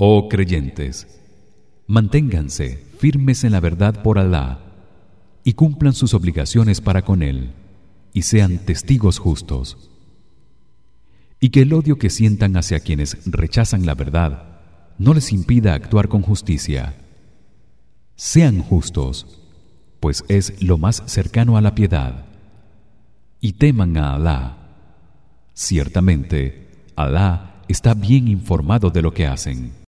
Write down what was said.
Oh creyentes, manténganse firmes en la verdad por Alá y cumplan sus obligaciones para con él y sean testigos justos. Y que el odio que sientan hacia quienes rechazan la verdad no les impida actuar con justicia. Sean justos, pues es lo más cercano a la piedad. Y teman a Alá. Ciertamente, Alá está bien informado de lo que hacen.